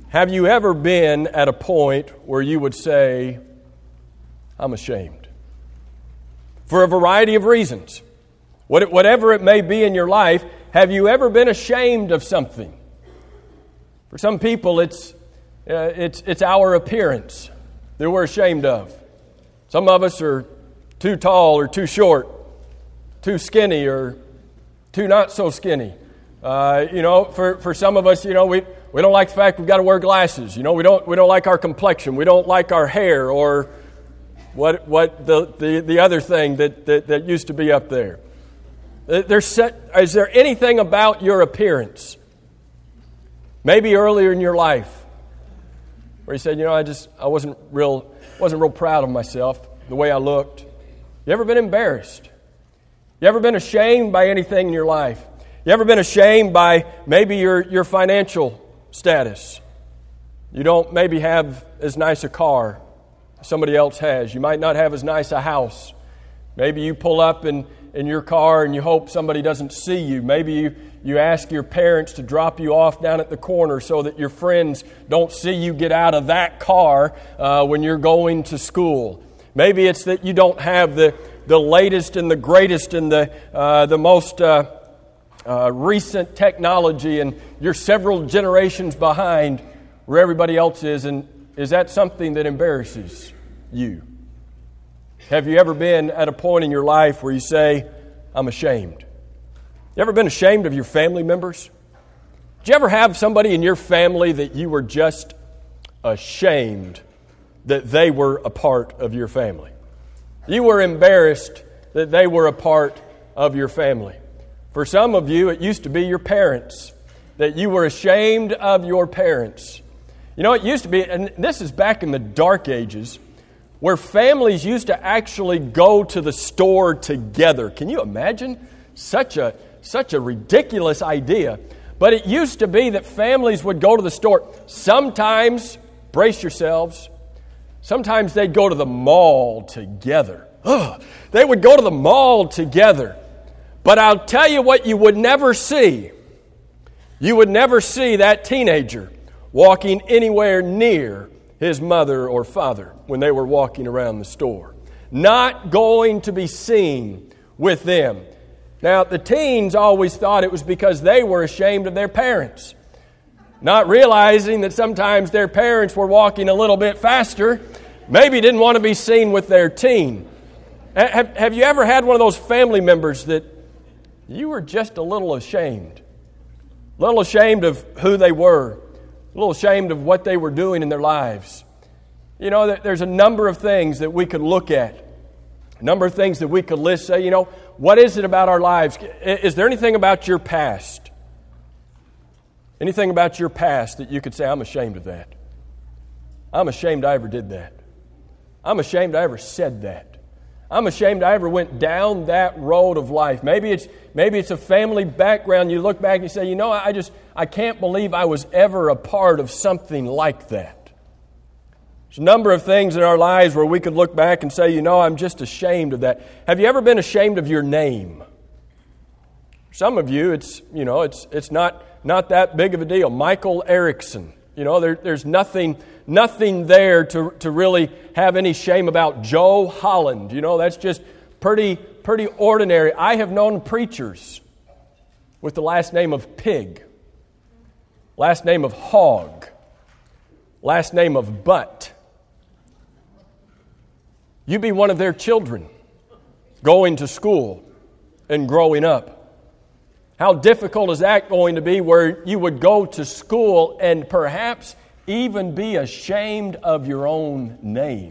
Have you ever been at a point where you would say, I'm ashamed? For a variety of reasons. Whatever it may be in your life, have you ever been ashamed of something? For some people, it's our appearance that we're ashamed of. Some of us are too tall or too short, too skinny or too not so skinny. For some of us, we don't like the fact we've got to wear glasses. We don't like our complexion. We don't like our hair or what the other thing that used to be up there. Is there anything about your appearance, maybe earlier in your life, where you said, I wasn't real proud of myself, the way I looked? You ever been embarrassed? You ever been ashamed by anything in your life? You ever been ashamed by maybe your financial status? You don't maybe have as nice a car as somebody else has. You might not have as nice a house. Maybe you pull up in your car and you hope somebody doesn't see you. Maybe you ask your parents to drop you off down at the corner so that your friends don't see you get out of that car when you're going to school. Maybe it's that you don't have the latest and the greatest and the most recent technology, and you're several generations behind where everybody else is. And is that something that embarrasses you? Have you ever been at a point in your life where you say, I'm ashamed? You ever been ashamed of your family members? Did you ever have somebody in your family that you were just ashamed that they were a part of your family? You were embarrassed that they were a part of your family. For some of you, it used to be your parents, that you were ashamed of your parents. It used to be, and this is back in the dark ages, where families used to actually go to the store together. Can you imagine such a ridiculous idea? But it used to be that families would go to the store. Sometimes, brace yourselves, sometimes they'd go to the mall together. They would go to the mall together. But I'll tell you what you would never see. You would never see that teenager walking anywhere near his mother or father when they were walking around the store. Not going to be seen with them. Now, the teens always thought it was because they were ashamed of their parents, not realizing that sometimes their parents were walking a little bit faster, maybe didn't want to be seen with their teen. Have you ever had one of those family members that you were just a little ashamed of who they were, a little ashamed of what they were doing in their lives? There's a number of things that we could look at, a number of things that we could list, say, what is it about our lives? Is there anything about your past? Anything about your past that you could say, I'm ashamed of that. I'm ashamed I ever did that. I'm ashamed I ever said that. I'm ashamed I ever went down that road of life. Maybe it's a family background. You look back and you say, I can't believe I was ever a part of something like that. There's a number of things in our lives where we could look back and say, I'm just ashamed of that. Have you ever been ashamed of your name? Some of you, it's not that big of a deal. Michael Erickson. There's nothing there to really have any shame about. Joe Holland, that's just pretty ordinary. I have known preachers with the last name of Pig, last name of Hog, last name of Butt. You be one of their children going to school and growing up. How difficult is that going to be, where you would go to school and perhaps even be ashamed of your own name?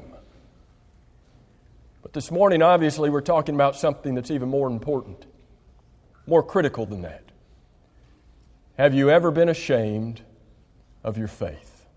But this morning, obviously, we're talking about something that's even more important, more critical than that. Have you ever been ashamed of your faith?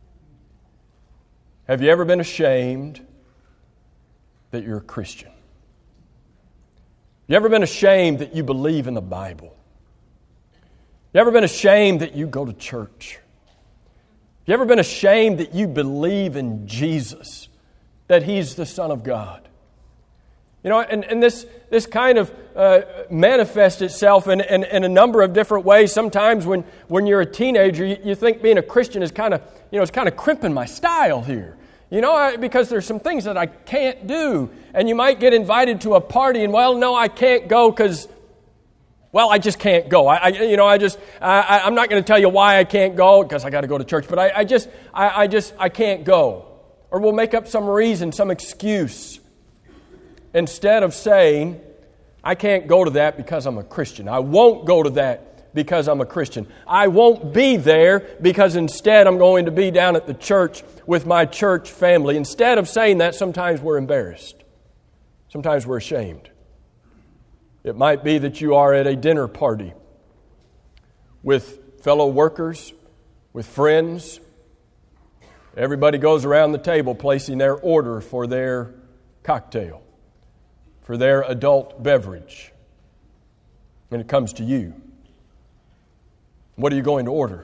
Have you ever been ashamed that you're a Christian? You ever been ashamed that you believe in the Bible? You ever been ashamed that you go to church? You ever been ashamed that you believe in Jesus, that He's the Son of God? And this kind of manifests itself in a number of different ways. Sometimes when you're a teenager, you think being a Christian is kind of, it's kind of crimping my style here. Because there's some things that I can't do. And you might get invited to a party and, no, I can't go because, I just can't go. I'm not going to tell you why I can't go because I got to go to church, but I can't go. Or we'll make up some reason, some excuse. Instead of saying, I can't go to that because I'm a Christian. I won't go to that because I'm a Christian. I won't be there because instead I'm going to be down at the church with my church family. Instead of saying that, sometimes we're embarrassed. Sometimes we're ashamed. It might be that you are at a dinner party with fellow workers, with friends. Everybody goes around the table placing their order for their cocktail, for their adult beverage. And it comes to you. What are you going to order?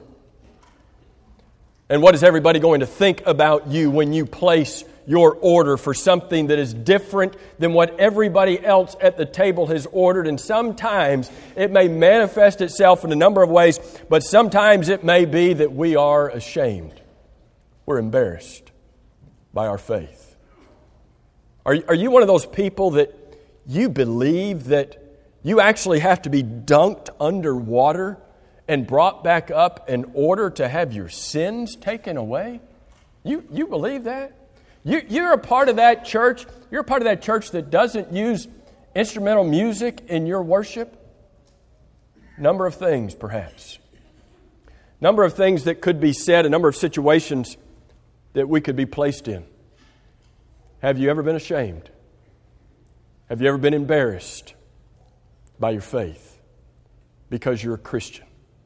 And what is everybody going to think about you when you place your order for something that is different than what everybody else at the table has ordered? And sometimes it may manifest itself in a number of ways, but sometimes it may be that we are ashamed. We're embarrassed by our faith. Are you one of those people that you believe that you actually have to be dunked underwater and brought back up in order to have your sins taken away? You believe that? You're a part of that church. You're a part of that church that doesn't use instrumental music in your worship? Number of things, perhaps. Number of things that could be said, a number of situations that we could be placed in. Have you ever been ashamed? Have you ever been embarrassed by your faith because you're a Christian?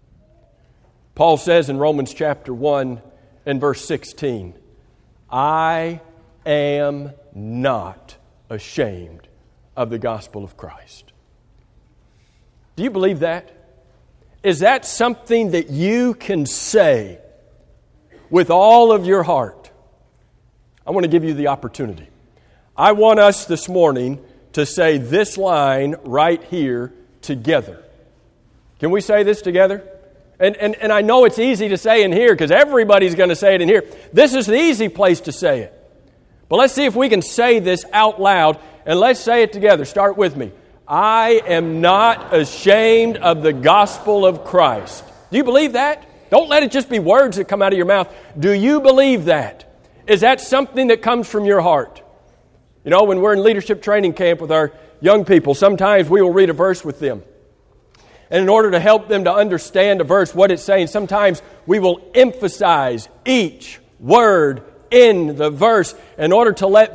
Paul says in Romans chapter 1 and verse 16, I am not ashamed of the gospel of Christ. Do you believe that? Is that something that you can say with all of your heart? I want to give you the opportunity. I want us this morning to say this line right here together. Can we say this together? And I know it's easy to say in here because everybody's going to say it in here. This is the easy place to say it. But let's see if we can say this out loud, and let's say it together. Start with me. I am not ashamed of the gospel of Christ. Do you believe that? Don't let it just be words that come out of your mouth. Do you believe that? Is that something that comes from your heart? When we're in leadership training camp with our young people, sometimes we will read a verse with them. And in order to help them to understand a verse, what it's saying, sometimes we will emphasize each word in the verse in order to let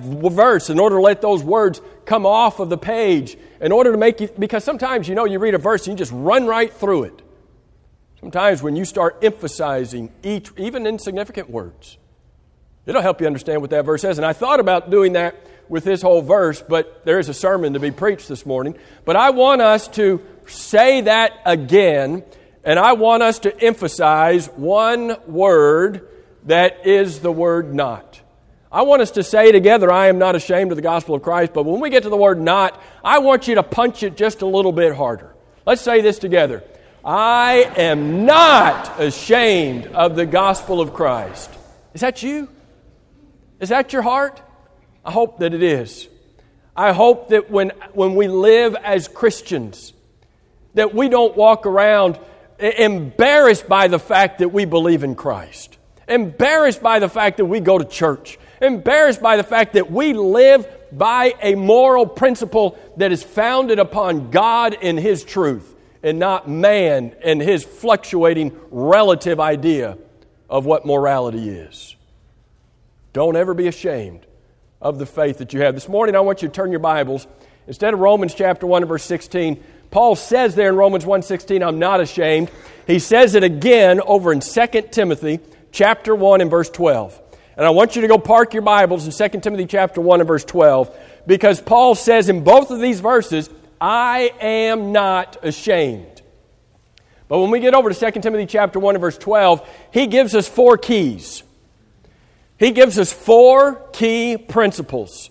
those words come off of the page, in order to make you, because sometimes, you read a verse and you just run right through it. Sometimes when you start emphasizing each, even insignificant words, it'll help you understand what that verse says. And I thought about doing that with this whole verse, but there is a sermon to be preached this morning. But I want us to say that again, and I want us to emphasize one word that is the word not. I want us to say together, I am not ashamed of the gospel of Christ, but when we get to the word not, I want you to punch it just a little bit harder. Let's say this together. I am not ashamed of the gospel of Christ. Is that you? Is that your heart? I hope that it is. I hope that when we live as Christians, that we don't walk around embarrassed by the fact that we believe in Christ, embarrassed by the fact that we go to church, embarrassed by the fact that we live by a moral principle that is founded upon God and His truth, and not man and his fluctuating relative idea of what morality is. Don't ever be ashamed of the faith that you have. This morning I want you to turn your Bibles. Instead of Romans chapter 1 and verse 16, Paul says there in Romans 1:16, I'm not ashamed. He says it again over in 2 Timothy chapter 1 and verse 12. And I want you to go park your Bibles in 2 Timothy chapter 1 and verse 12, because Paul says in both of these verses, I am not ashamed. But when we get over to 2 Timothy chapter 1 and verse 12, he gives us 4 keys. He gives us 4 key principles.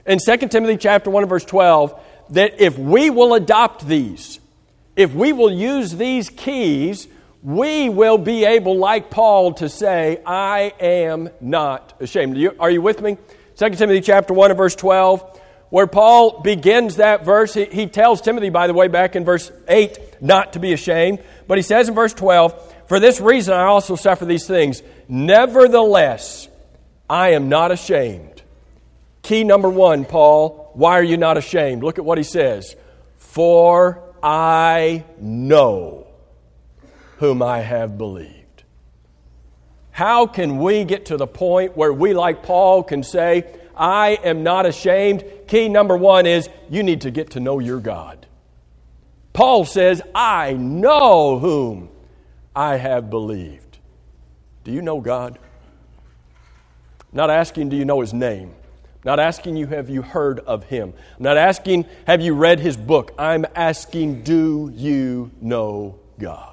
in 2 Timothy chapter 1 and verse 12 that if we will adopt these, if we will use these keys, we will be able, like Paul, to say, I am not ashamed. Are you with me? 2 Timothy chapter 1 and verse 12, where Paul begins that verse. He tells Timothy, by the way, back in verse 8, not to be ashamed. But he says in verse 12, for this reason I also suffer these things. Nevertheless, I am not ashamed. Key number one, Paul, why are you not ashamed? Look at what he says. For I know whom I have believed. How can we get to the point where we, like Paul, can say, I am not ashamed? Key number one is you need to get to know your God. Paul says, I know whom I have believed. Do you know God? I'm not asking, do you know His name? I'm not asking you, have you heard of Him? I'm not asking, have you read His book? I'm asking, do you know God?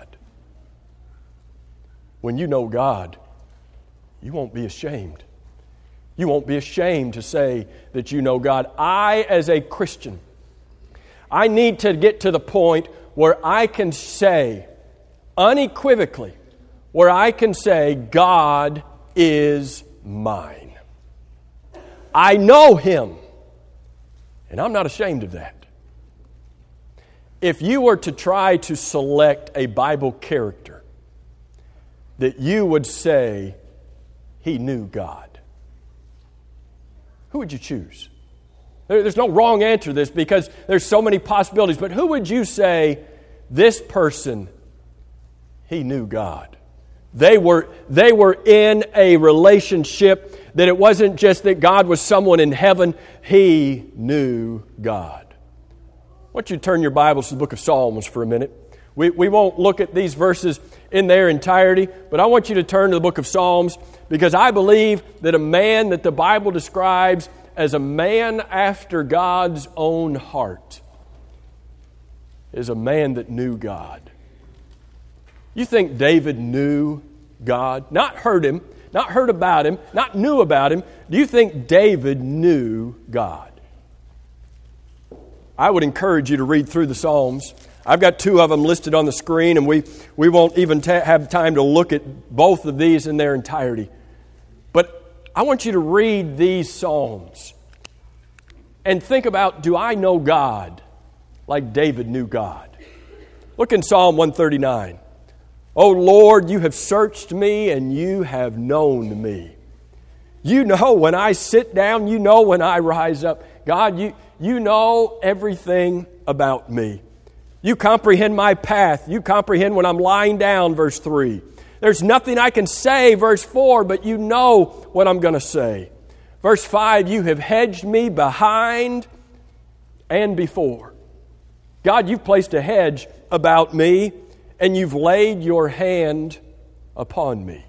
When you know God, you won't be ashamed. You won't be ashamed to say that you know God. I, as a Christian, I need to get to the point where I can say, unequivocally, where I can say, God is mine. I know Him, and I'm not ashamed of that. If you were to try to select a Bible character that you would say he knew God, who would you choose? There's no wrong answer to this because there's so many possibilities, but who would you say, this person, he knew God? They were in a relationship that it wasn't just that God was someone in heaven, he knew God. I want you to turn your Bibles to the book of Psalms for a minute. We won't look at these verses in their entirety, but I want you to turn to the book of Psalms because I believe that a man that the Bible describes as a man after God's own heart is a man that knew God. You think David knew God? Not heard Him, not heard about Him, not knew about Him. Do you think David knew God? I would encourage you to read through the Psalms. I've got two of them listed on the screen, and we won't even have time to look at both of these in their entirety. But I want you to read these Psalms and think about, do I know God like David knew God? Look in Psalm 139. O Lord, you have searched me and you have known me. You know when I sit down, you know when I rise up. God, you know everything about me. You comprehend my path. You comprehend when I'm lying down, verse 3. There's nothing I can say, verse 4, but you know what I'm going to say. Verse 5, you have hedged me behind and before. God, you've placed a hedge about me, and you've laid your hand upon me.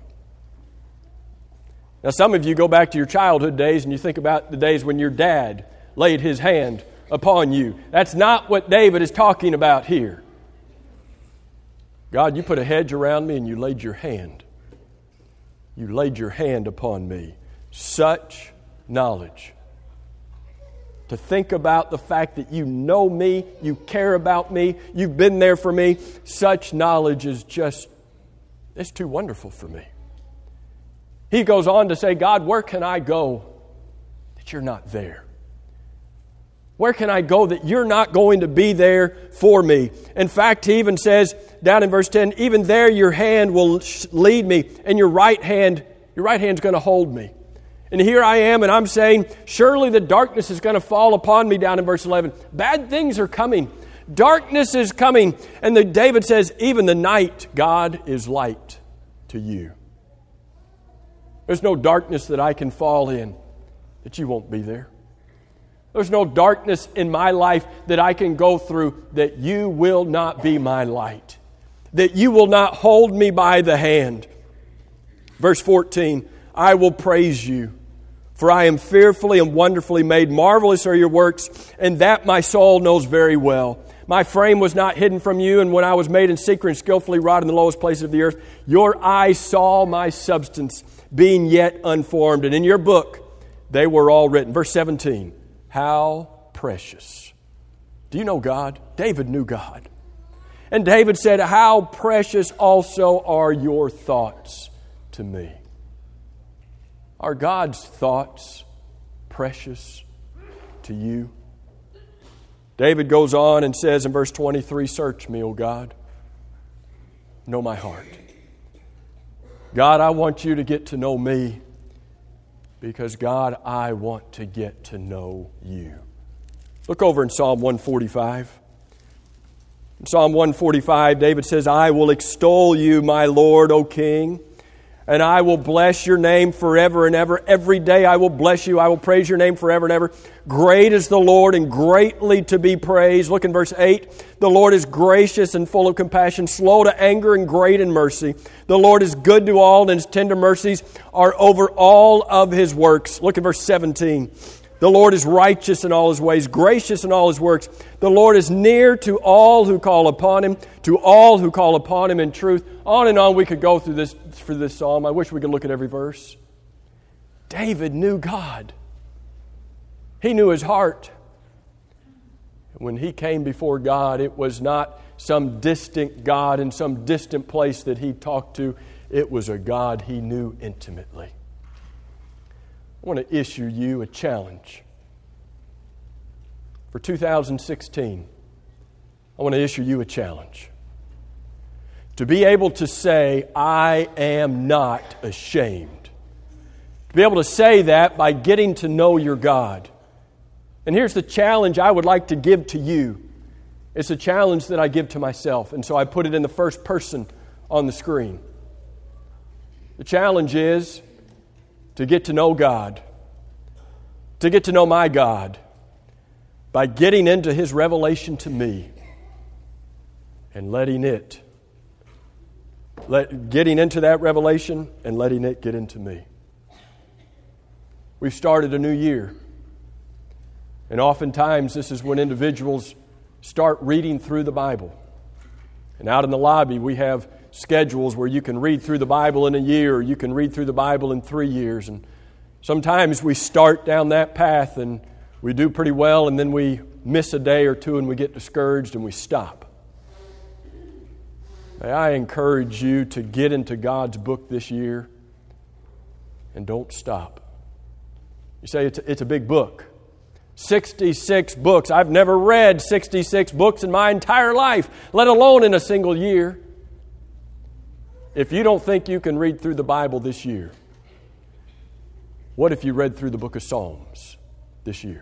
Now, some of you go back to your childhood days, and you think about the days when your dad laid his hand upon you. That's not what David is talking about here. God, you put a hedge around me and you laid your hand. You laid your hand upon me. Such knowledge. To think about the fact that you know me, you care about me, you've been there for me. Such knowledge is just, it's too wonderful for me. He goes on to say, God, where can I go that you're not there? Where can I go that you're not going to be there for me? In fact, he even says down in verse 10, even there your hand will lead me and your right hand's going to hold me. And here I am and I'm saying, surely the darkness is going to fall upon me down in verse 11. Bad things are coming. Darkness is coming. And David says, even the night, God is light to you. There's no darkness that I can fall in that you won't be there. There's no darkness in my life that I can go through that you will not be my light, that you will not hold me by the hand. Verse 14, I will praise you, for I am fearfully and wonderfully made. Marvelous are your works, and that my soul knows very well. My frame was not hidden from you, and when I was made in secret and skillfully wrought in the lowest places of the earth, your eyes saw my substance, being yet unformed. And in your book, they were all written. Verse 17, how precious. Do you know God? David knew God. And David said, how precious also are your thoughts to me. Are God's thoughts precious to you? David goes on and says in verse 23, search me, O God. Know my heart. God, I want you to get to know me because, God, I want to get to know you. Look over in Psalm 145. In Psalm 145, David says, I will extol you, my Lord, O King, and I will bless your name forever and ever. Every day I will bless you. I will praise your name forever and ever. Great is the Lord and greatly to be praised. Look in verse 8. The Lord is gracious and full of compassion, slow to anger and great in mercy. The Lord is good to all, and His tender mercies are over all of His works. Look at verse 17. The Lord is righteous in all His ways, gracious in all His works. The Lord is near to all who call upon Him, to all who call upon Him in truth. On and on we could go through this for this psalm. I wish we could look at every verse. David knew God. He knew his heart. When he came before God, it was not some distant God in some distant place that he talked to. It was a God he knew intimately. I want to issue you a challenge. For 2016, I want to issue you a challenge. To be able to say, I am not ashamed. To be able to say that by getting to know your God. And here's the challenge I would like to give to you. It's a challenge that I give to myself. And so I put it in the first person on the screen. The challenge is to get to know God, to get to know my God by getting into His revelation to me and getting into that revelation and letting it get into me. We've started a new year. And oftentimes this is when individuals start reading through the Bible. And out in the lobby we have schedules where you can read through the Bible in a year, or you can read through the Bible in 3 years. And sometimes we start down that path and we do pretty well, and then we miss a day or two and we get discouraged and we stop. May I encourage you to get into God's book this year and don't stop. You say it's a big book. 66 books. I've never read 66 books in my entire life, let alone in a single year. If you don't think you can read through the Bible this year, what if you read through the book of Psalms this year?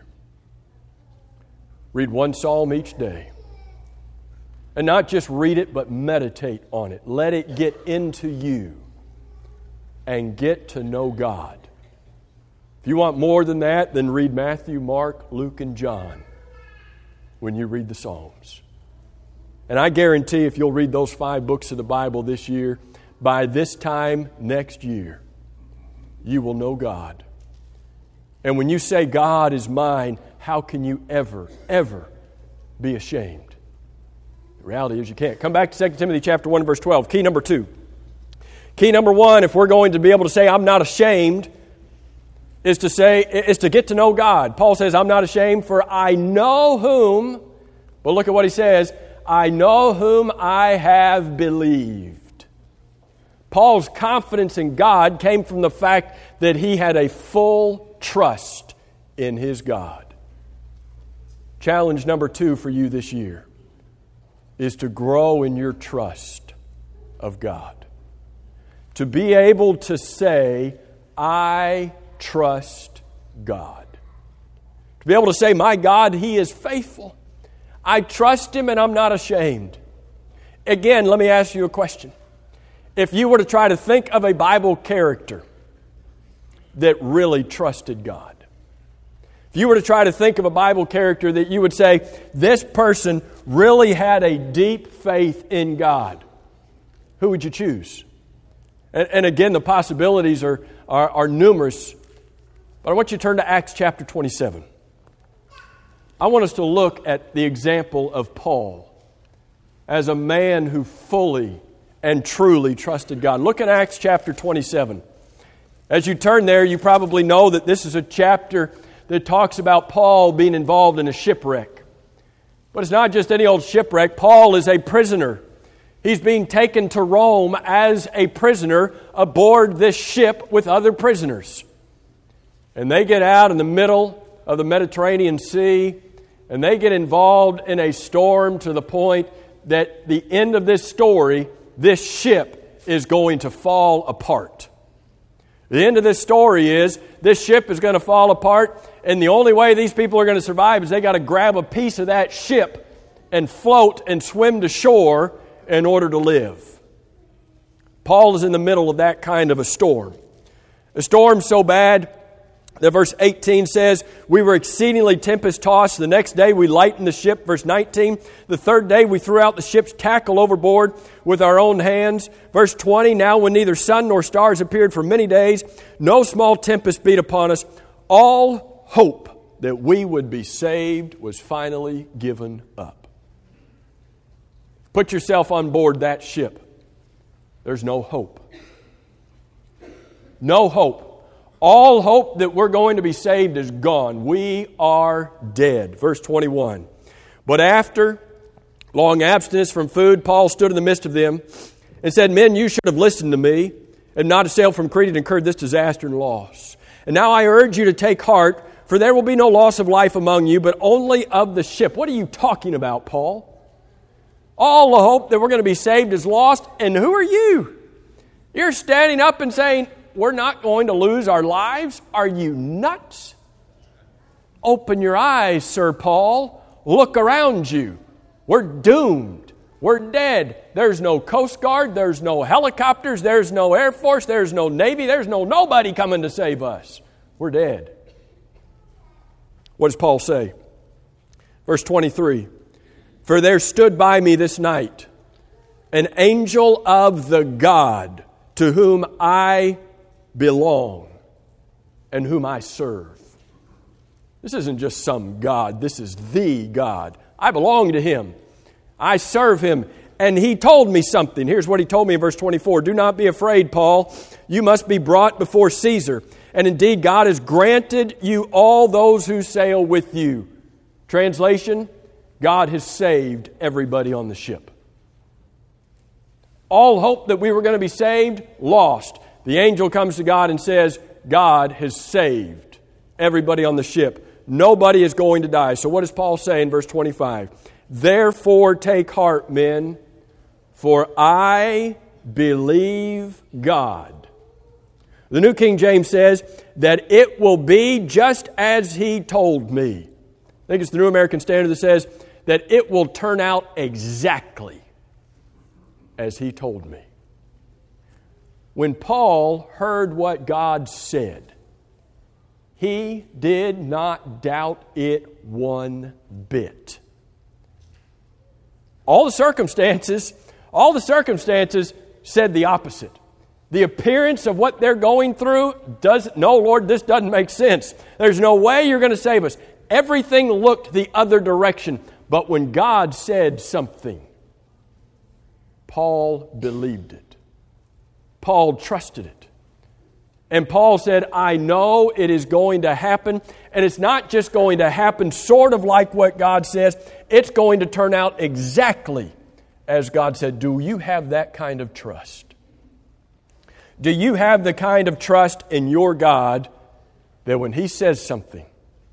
Read one psalm each day. And not just read it, but meditate on it. Let it get into you and get to know God. If you want more than that, then read Matthew, Mark, Luke, and John when you read the Psalms. And I guarantee if you'll read those 5 books of the Bible this year, by this time next year, you will know God. And when you say, God is mine, how can you ever be ashamed? The reality is you can't. Come back to 2 Timothy chapter 1, verse 12. Key number 2. Key number 1, if we're going to be able to say, I'm not ashamed, is to get to know God. Paul says, I'm not ashamed, for I know whom, but look at what he says, I know whom I have believed. Paul's confidence in God came from the fact that he had a full trust in his God. Challenge number 2 for you this year is to grow in your trust of God. To be able to say, I trust God. To be able to say, my God, He is faithful. I trust Him and I'm not ashamed. Again, let me ask you a question. If you were to try to think of a Bible character that really trusted God, if you were to try to think of a Bible character that you would say, this person really had a deep faith in God, who would you choose? And again, the possibilities are numerous. But I want you to turn to Acts chapter 27. I want us to look at the example of Paul as a man who fully and truly trusted God. Look at Acts chapter 27. As you turn there, you probably know that this is a chapter that talks about Paul being involved in a shipwreck. But it's not just any old shipwreck. Paul is a prisoner. He's being taken to Rome as a prisoner aboard this ship with other prisoners. And they get out in the middle of the Mediterranean Sea, and they get involved in a storm to the point that the end of this story, this ship is going to fall apart. The end of this story is this ship is going to fall apart, and the only way these people are going to survive is they got to grab a piece of that ship and float and swim to shore in order to live. Paul is in the middle of that kind of a storm. A storm so bad that verse 18 says, we were exceedingly tempest-tossed. The next day we lightened the ship. Verse 19, the third day we threw out the ship's tackle overboard with our own hands. Verse 20, now when neither sun nor stars appeared for many days, no small tempest beat upon us. All hope that we would be saved was finally given up. Put yourself on board that ship. There's no hope. No hope. All hope that we're going to be saved is gone. We are dead. Verse 21. But after long abstinence from food, Paul stood in the midst of them and said, men, you should have listened to me and not to sail from Crete and incurred this disaster and loss. And now I urge you to take heart, for there will be no loss of life among you, but only of the ship. What are you talking about, Paul? All the hope that we're going to be saved is lost. And who are you? You're standing up and saying, we're not going to lose our lives? Are you nuts? Open your eyes, Sir Paul. Look around you. We're doomed. We're dead. There's no Coast Guard. There's no helicopters. There's no Air Force. There's no Navy. There's nobody coming to save us. We're dead. What does Paul say? Verse 23. For there stood by me this night an angel of the God to whom I belong and whom I serve. This isn't just some God. This is the God. I belong to Him. I serve Him. And He told me something. Here's what He told me in verse 24. Do not be afraid, Paul. You must be brought before Caesar. And indeed, God has granted you all those who sail with you. Translation, God has saved everybody on the ship. All hope that we were going to be saved, lost. The angel comes to God and says, God has saved everybody on the ship. Nobody is going to die. So what does Paul say in verse 25? Therefore take heart, men, for I believe God. The New King James says that it will be just as He told me. I think it's the New American Standard that says that it will turn out exactly as He told me. When Paul heard what God said, he did not doubt it one bit. All the circumstances said the opposite. The appearance of what they're going through no, Lord, this doesn't make sense. There's no way you're going to save us. Everything looked the other direction. But when God said something, Paul believed it. Paul trusted it. And Paul said, I know it is going to happen. And it's not just going to happen sort of like what God says. It's going to turn out exactly as God said. Do you have that kind of trust? Do you have the kind of trust in your God that when He says something,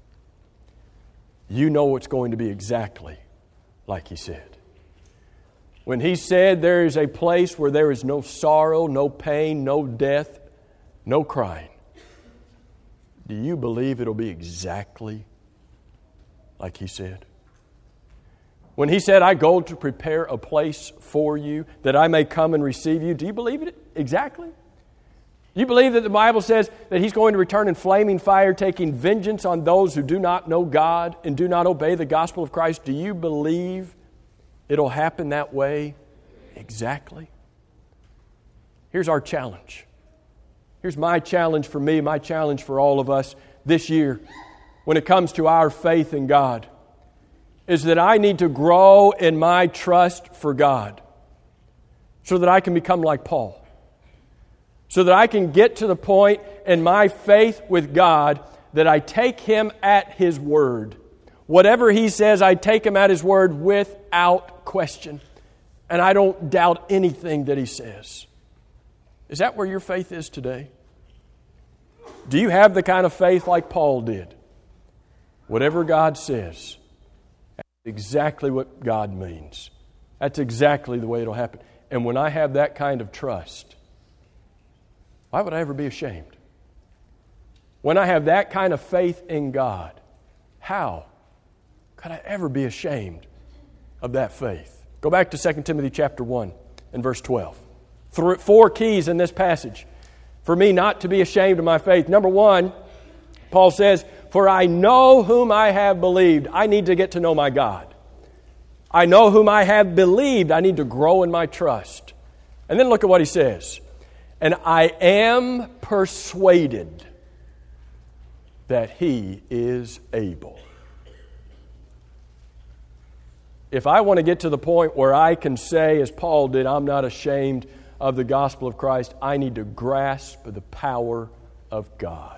you know it's going to be exactly like He said? When He said there is a place where there is no sorrow, no pain, no death, no crying, do you believe it'll be exactly like He said? When He said, I go to prepare a place for you that I may come and receive you, do you believe it exactly? Do you believe that the Bible says that He's going to return in flaming fire, taking vengeance on those who do not know God and do not obey the gospel of Christ? Do you believe it'll happen that way exactly? Here's our challenge. Here's my challenge for me, my challenge for all of us this year when it comes to our faith in God, is that I need to grow in my trust for God so that I can become like Paul. So that I can get to the point in my faith with God that I take Him at His word. Whatever He says, I take Him at His word without question. And I don't doubt anything that He says. Is that where your faith is today? Do you have the kind of faith like Paul did? Whatever God says, that's exactly what God means. That's exactly the way it'll happen. And when I have that kind of trust, why would I ever be ashamed? When I have that kind of faith in God, how could I ever be ashamed of that faith? Go back to 2 Timothy chapter 1 and verse 12. 4 keys in this passage for me not to be ashamed of my faith. Number 1, Paul says, "For I know whom I have believed." I need to get to know my God. I know whom I have believed. I need to grow in my trust. And then look at what he says. "And I am persuaded that He is able." If I want to get to the point where I can say, as Paul did, I'm not ashamed of the gospel of Christ, I need to grasp the power of God.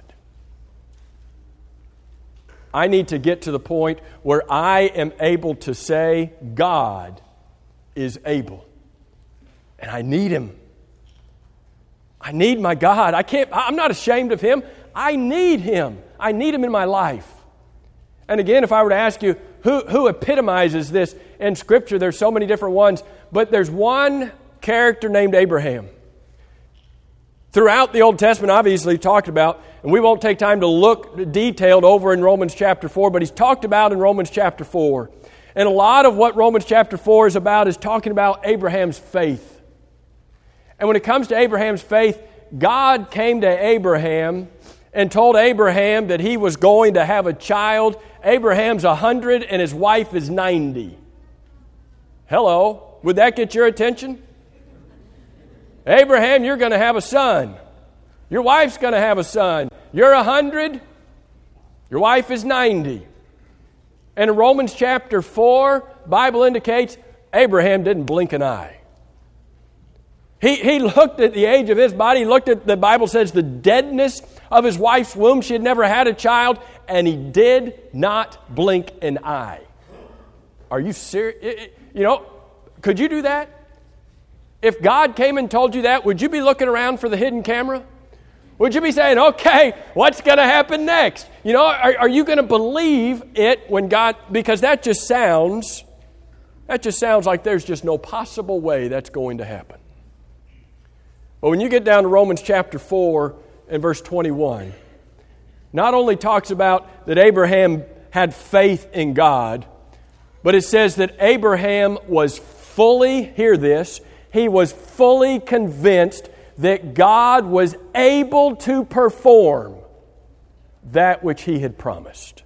I need to get to the point where I am able to say, God is able. And I need Him. I need my God. I'm not ashamed of Him. I need Him. I need Him in my life. And again, if I were to ask you, who epitomizes this in Scripture? There's so many different ones, but there's one character named Abraham. Throughout the Old Testament, obviously talked about, and we won't take time to look detailed over in Romans chapter 4, but he's talked about in Romans chapter 4. And a lot of what Romans chapter 4 is about is talking about Abraham's faith. And when it comes to Abraham's faith, God came to Abraham and told Abraham that he was going to have a child. Abraham's 100 and his wife is 90. Hello, would that get your attention? Abraham, you're going to have a son. Your wife's going to have a son. You're 100. Your wife is 90. And in Romans chapter 4, Bible indicates Abraham didn't blink an eye. He looked at the age of his body. He looked at, the Bible says, the deadness of his wife's womb. She had never had a child, and he did not blink an eye. Are you serious? Could you do that? If God came and told you that, would you be looking around for the hidden camera? Would you be saying, okay, what's going to happen next? Are you going to believe it when God, because that just sounds like there's just no possible way that's going to happen. But when you get down to Romans chapter 4 and verse 21, not only talks about that Abraham had faith in God, but it says that Abraham was fully, hear this, he was fully convinced that God was able to perform that which He had promised.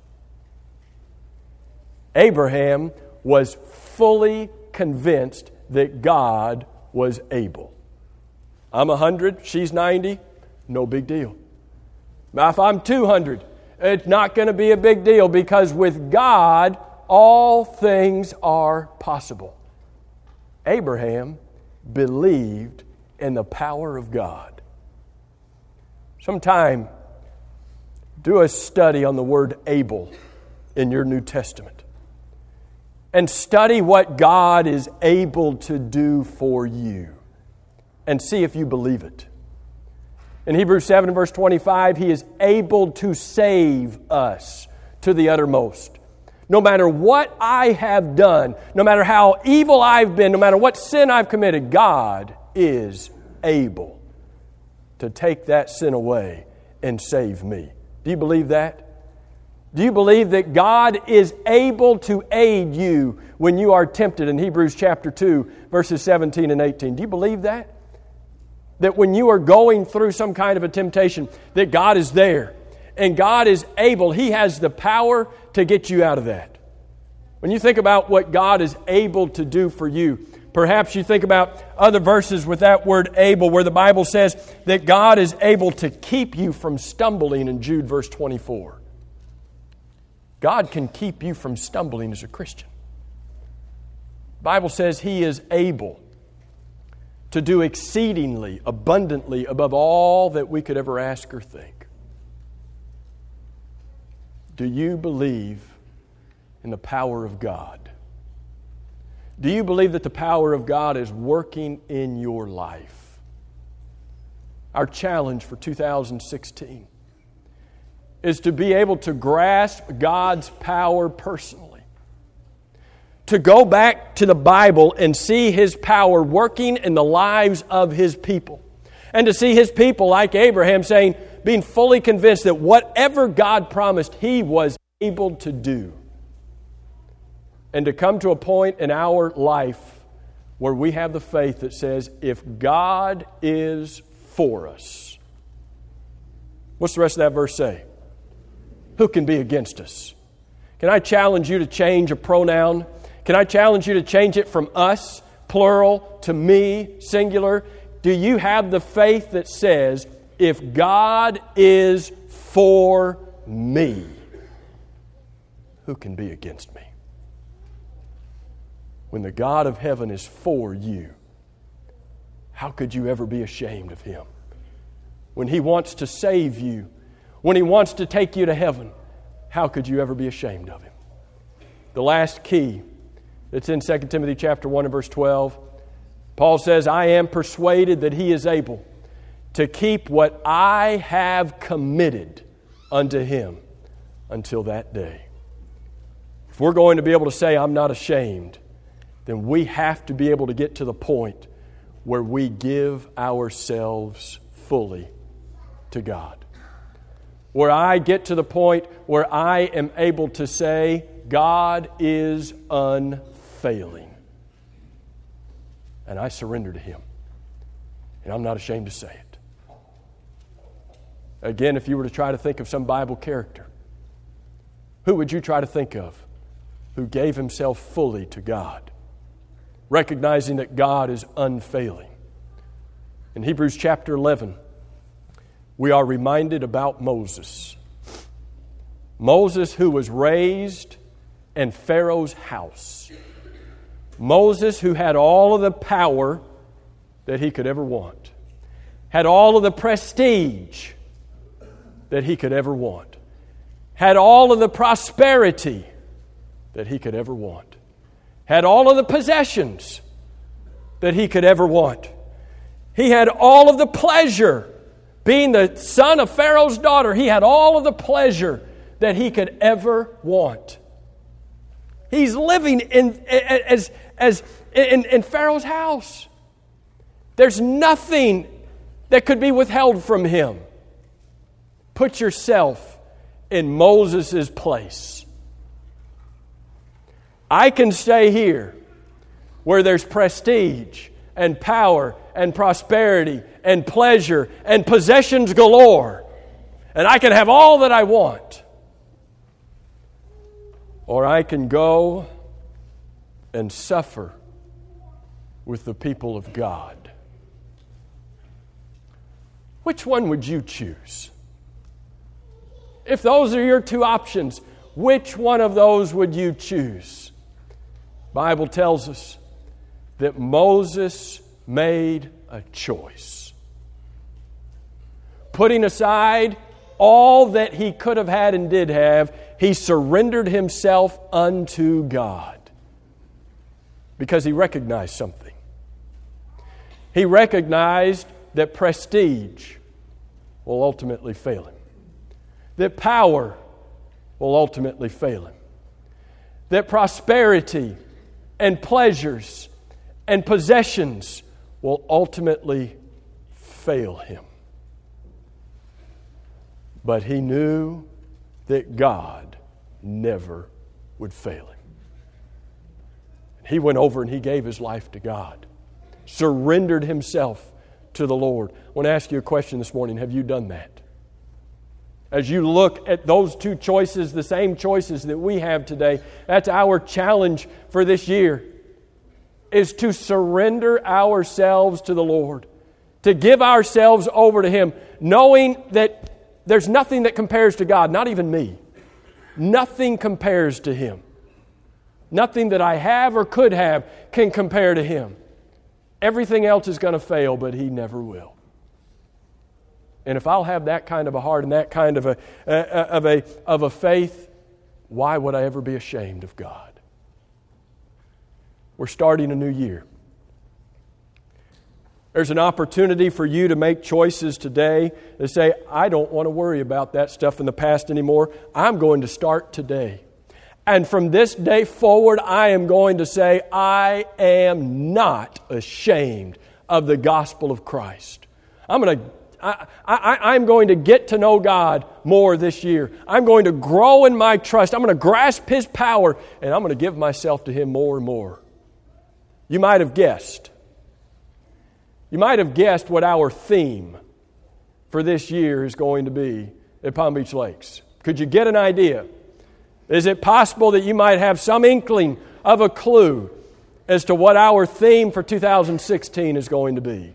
Abraham was fully convinced that God was able. I'm 100, she's 90, no big deal. Now, if I'm 200, it's not going to be a big deal because with God, all things are possible. Abraham believed in the power of God. Sometime, do a study on the word able in your New Testament. And study what God is able to do for you. And see if you believe it. In Hebrews 7 verse 25, He is able to save us to the uttermost. No matter what I have done, no matter how evil I've been, no matter what sin I've committed, God is able to take that sin away and save me. Do you believe that? Do you believe that God is able to aid you when you are tempted in Hebrews chapter 2, verses 17 and 18? Do you believe that? That when you are going through some kind of a temptation, that God is there and God is able, He has the power to get you out of that. When you think about what God is able to do for you, perhaps you think about other verses with that word able, where the Bible says that God is able to keep you from stumbling in Jude verse 24. God can keep you from stumbling as a Christian. The Bible says He is able to do exceedingly, abundantly above all that we could ever ask or think. Do you believe in the power of God? Do you believe that the power of God is working in your life? Our challenge for 2016 is to be able to grasp God's power personally. To go back to the Bible and see His power working in the lives of His people. And to see His people, like Abraham, being fully convinced that whatever God promised, He was able to do. And to come to a point in our life where we have the faith that says, if God is for us, what's the rest of that verse say? Who can be against us? Can I challenge you to change a pronoun? Can I challenge you to change it from us, plural, to me, singular? Do you have the faith that says, if God is for me, who can be against me? When the God of heaven is for you, how could you ever be ashamed of Him? When He wants to save you, when He wants to take you to heaven, how could you ever be ashamed of Him? The last key that's in 2 Timothy chapter 1 and verse 12, Paul says, I am persuaded that He is able to keep what I have committed unto Him until that day. If we're going to be able to say, I'm not ashamed, then we have to be able to get to the point where we give ourselves fully to God. Where I get to the point where I am able to say, God is unfailing. And I surrender to Him. And I'm not ashamed to say it. Again, if you were to try to think of some Bible character, who would you try to think of who gave himself fully to God, recognizing that God is unfailing? In Hebrews chapter 11, we are reminded about Moses. Moses, who was raised in Pharaoh's house. Moses, who had all of the power that he could ever want. Had all of the prestige that he could ever want. Had all of the prosperity that he could ever want. Had all of the possessions that he could ever want. He had all of the pleasure. Being the son of Pharaoh's daughter, he had all of the pleasure that he could ever want. He's living in Pharaoh's house. There's nothing that could be withheld from him. Put yourself in Moses' place. I can stay here where there's prestige and power and prosperity and pleasure and possessions galore, and I can have all that I want. Or I can go and suffer with the people of God. Which one would you choose? If those are your two options, which one of those would you choose? The Bible tells us that Moses made a choice. Putting aside all that he could have had and did have, he surrendered himself unto God because he recognized something. He recognized that prestige will ultimately fail him, that power will ultimately fail him, that prosperity and pleasures and possessions will ultimately fail him. But he knew that God never would fail him. He went over and he gave his life to God, surrendered himself to the Lord. I want to ask you a question this morning. Have you done that? As you look at those two choices, the same choices that we have today, that's our challenge for this year, is to surrender ourselves to the Lord, to give ourselves over to Him, knowing that there's nothing that compares to God, not even me. Nothing compares to Him. Nothing that I have or could have can compare to Him. Everything else is going to fail, but He never will. And if I'll have that kind of a heart and that kind of a faith, why would I ever be ashamed of God? We're starting a new year. There's an opportunity for you to make choices today that say, I don't want to worry about that stuff in the past anymore. I'm going to start today. And from this day forward, I am going to say, I am not ashamed of the gospel of Christ. I'm going to get to know God more this year. I'm going to grow in my trust. I'm going to grasp His power, and I'm going to give myself to Him more and more. You might have guessed. You might have guessed what our theme for this year is going to be at Palm Beach Lakes. Could you get an idea? Is it possible that you might have some inkling of a clue as to what our theme for 2016 is going to be?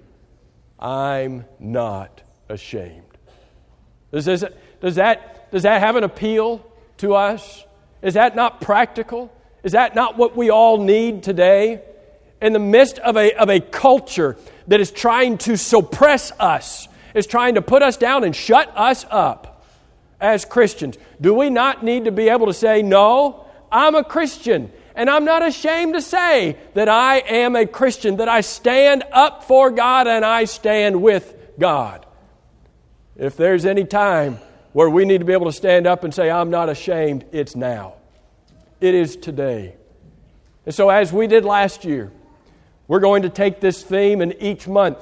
I'm not ashamed. Does that have an appeal to us? Is that not practical? Is that not what we all need today? In the midst of a culture that is trying to suppress us, is trying to put us down and shut us up as Christians, do we not need to be able to say, no, I'm a Christian, and I'm not ashamed to say that I am a Christian, that I stand up for God and I stand with God? If there's any time where we need to be able to stand up and say, I'm not ashamed, it's now. It is today. And so as we did last year, we're going to take this theme, and each month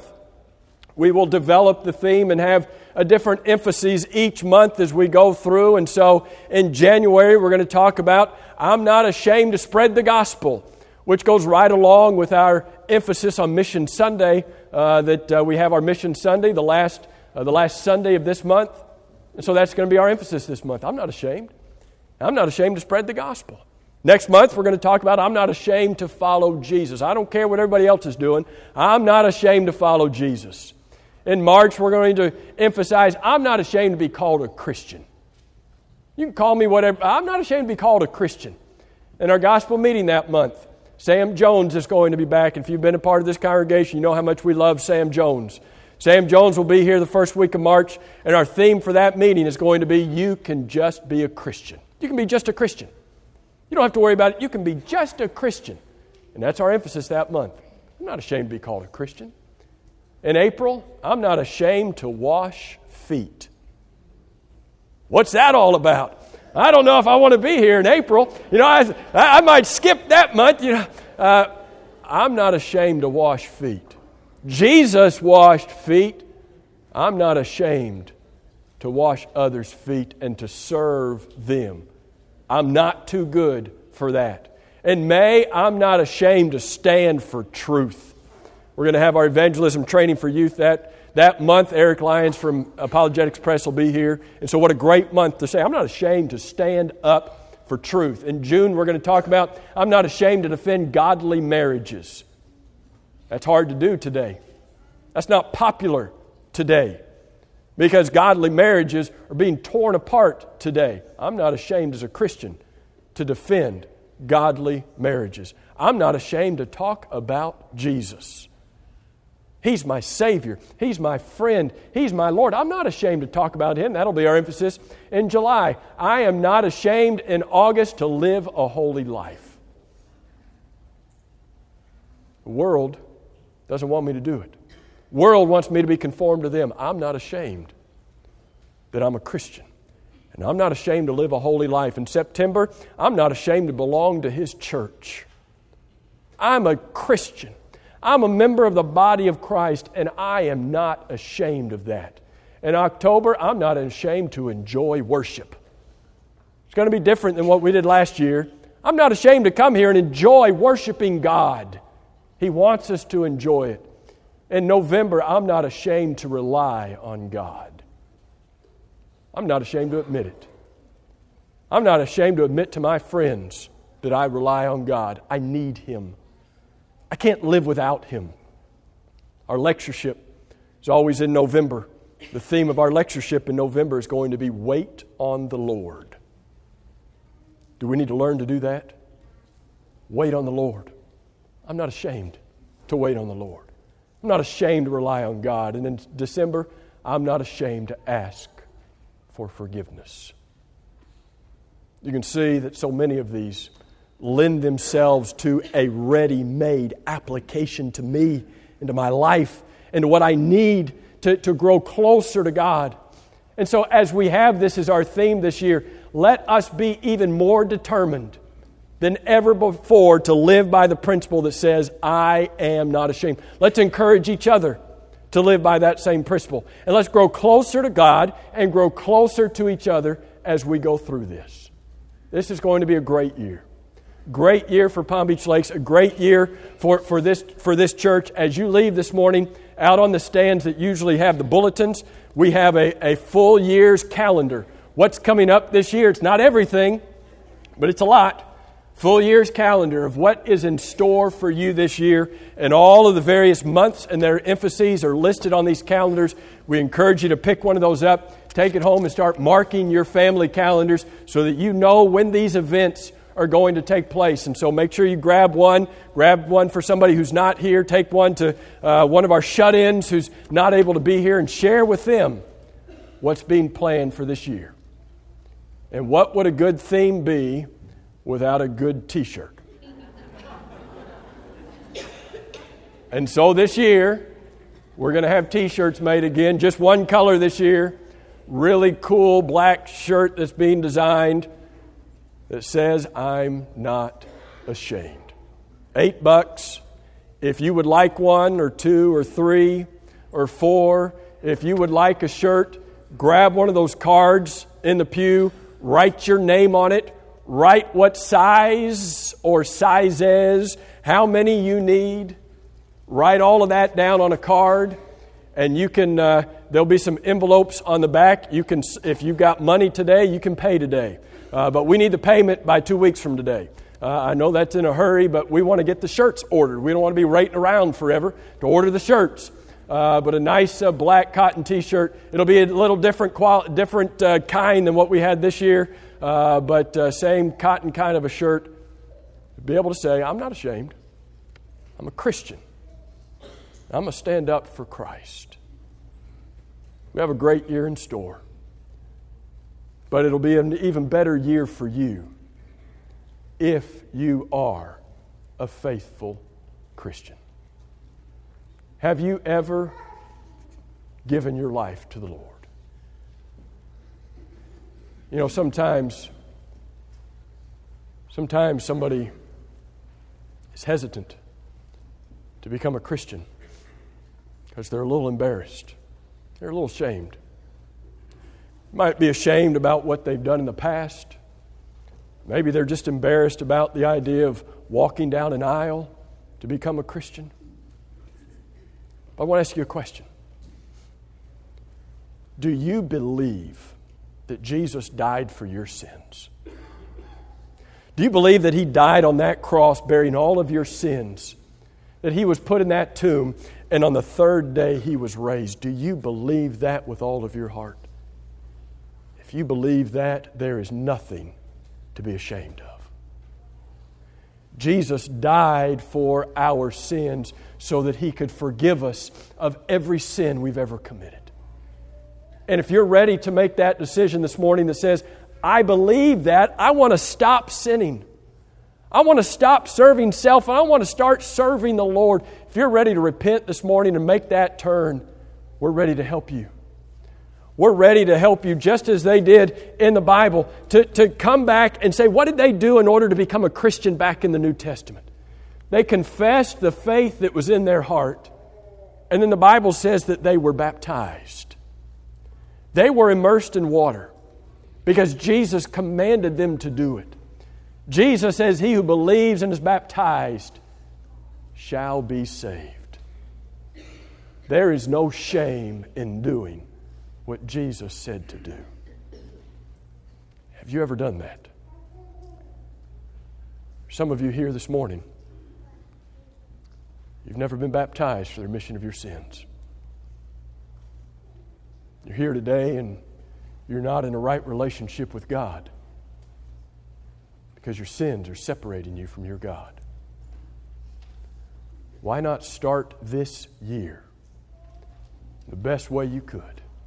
we will develop the theme and have a different emphasis each month as we go through. And so in January, we're going to talk about I'm not ashamed to spread the gospel, which goes right along with our emphasis on Mission Sunday, that we have our Mission Sunday, the last Sunday of this month. And so that's going to be our emphasis this month. I'm not ashamed. I'm not ashamed to spread the gospel. Next month, we're going to talk about I'm not ashamed to follow Jesus. I don't care what everybody else is doing. I'm not ashamed to follow Jesus. In March, we're going to emphasize I'm not ashamed to be called a Christian. You can call me whatever. I'm not ashamed to be called a Christian. In our gospel meeting that month, Sam Jones is going to be back. And if you've been a part of this congregation, you know how much we love Sam Jones. Sam Jones will be here the first week of March, and our theme for that meeting is going to be you can just be a Christian. You can be just a Christian. You don't have to worry about it. You can be just a Christian. And that's our emphasis that month. I'm not ashamed to be called a Christian. In April, I'm not ashamed to wash feet. What's that all about? I don't know if I want to be here in April. You know, I might skip that month. You know, I'm not ashamed to wash feet. Jesus washed feet. I'm not ashamed to wash others' feet and to serve them. I'm not too good for that. In May, I'm not ashamed to stand for truth. We're going to have our evangelism training for youth that month. Eric Lyons from Apologetics Press will be here. And so what a great month to say, I'm not ashamed to stand up for truth. In June, we're going to talk about, I'm not ashamed to defend godly marriages. That's hard to do today. That's not popular today. Because godly marriages are being torn apart today. I'm not ashamed as a Christian to defend godly marriages. I'm not ashamed to talk about Jesus. He's my Savior. He's my friend. He's my Lord. I'm not ashamed to talk about Him. That'll be our emphasis in July. I am not ashamed in August to live a holy life. The world doesn't want me to do it. The world wants me to be conformed to them. I'm not ashamed that I'm a Christian. And I'm not ashamed to live a holy life. In September, I'm not ashamed to belong to His church. I'm a Christian. I'm a member of the body of Christ, and I am not ashamed of that. In October, I'm not ashamed to enjoy worship. It's going to be different than what we did last year. I'm not ashamed to come here and enjoy worshiping God. He wants us to enjoy it. In November, I'm not ashamed to rely on God. I'm not ashamed to admit it. I'm not ashamed to admit to my friends that I rely on God. I need Him. I can't live without Him. Our lectureship is always in November. The theme of our lectureship in November is going to be Wait on the Lord. Do we need to learn to do that? Wait on the Lord. I'm not ashamed to wait on the Lord. I'm not ashamed to rely on God. And in December, I'm not ashamed to ask for forgiveness. You can see that so many of these lend themselves to a ready-made application to me, into my life, into what I need to grow closer to God. And so as we have this as our theme this year, let us be even more determined than ever before to live by the principle that says, I am not ashamed. Let's encourage each other to live by that same principle. And let's grow closer to God and grow closer to each other as we go through this. This is going to be a great year. Great year for Palm Beach Lakes, a great year for this church. As you leave this morning, out on the stands that usually have the bulletins, we have a full year's calendar. What's coming up this year? It's not everything, but it's a lot. Full year's calendar of what is in store for you this year. And all of the various months and their emphases are listed on these calendars. We encourage you to pick one of those up, take it home and start marking your family calendars so that you know when these events are going to take place. And so make sure you grab one for somebody who's not here, take one to one of our shut-ins who's not able to be here, and share with them what's being planned for this year. And what would a good theme be without a good T-shirt? And so this year, we're going to have T-shirts made again, just one color this year, really cool black shirt that's being designed that says, I'm not ashamed. $8. If you would like one or two or three or four, if you would like a shirt, grab one of those cards in the pew, write your name on it, write what size or sizes, how many you need. Write all of that down on a card, and you can. There'll be some envelopes on the back. You can, if you've got money today, you can pay today. But we need the payment by 2 weeks from today. I know that's in a hurry, but we want to get the shirts ordered. We don't want to be waiting around forever to order the shirts. But a nice black cotton T-shirt. It'll be a little different kind than what we had this year, but same cotton kind of a shirt. Be able to say, I'm not ashamed. I'm a Christian. I'm going to stand up for Christ. We have a great year in store. But it'll be an even better year for you if you are a faithful Christian. Have you ever given your life to the Lord? You know, sometimes somebody is hesitant to become a Christian because they're a little embarrassed. They're a little ashamed. Might be ashamed about what they've done in the past. Maybe they're just embarrassed about the idea of walking down an aisle to become a Christian. But I want to ask you a question. Do you believe that Jesus died for your sins? Do you believe that He died on that cross bearing all of your sins? That He was put in that tomb and on the third day He was raised? Do you believe that with all of your heart? If you believe that, there is nothing to be ashamed of. Jesus died for our sins so that He could forgive us of every sin we've ever committed. And if you're ready to make that decision this morning that says, I believe that, I want to stop sinning. I want to stop serving self, and I want to start serving the Lord. If you're ready to repent this morning and make that turn, we're ready to help you. We're ready to help you just as they did in the Bible to come back and say, what did they do in order to become a Christian back in the New Testament? They confessed the faith that was in their heart. And then the Bible says that they were baptized. They were immersed in water because Jesus commanded them to do it. Jesus says, he who believes and is baptized shall be saved. There is no shame in doing what Jesus said to do. Have you ever done that? Some of you here this morning, you've never been baptized for the remission of your sins. You're here today and you're not in a right relationship with God because your sins are separating you from your God. Why not start this year the best way you could?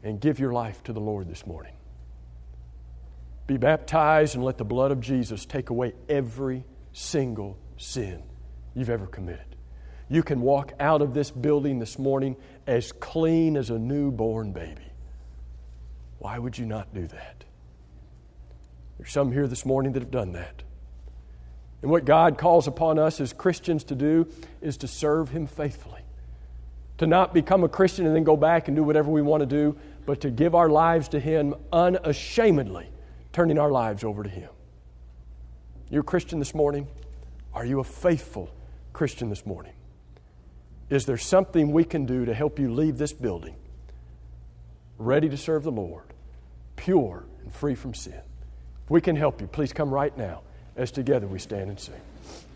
and give your life to the Lord this morning. Be baptized and let the blood of Jesus take away every single sin you've ever committed. You can walk out of this building this morning as clean as a newborn baby. Why would you not do that? There's some here this morning that have done that. And what God calls upon us as Christians to do is to serve Him faithfully. To not become a Christian and then go back and do whatever we want to do, but to give our lives to Him unashamedly, turning our lives over to Him. You're a Christian this morning? Are you a faithful Christian this morning? Is there something we can do to help you leave this building ready to serve the Lord, pure and free from sin? If we can help you, please come right now as together we stand and sing.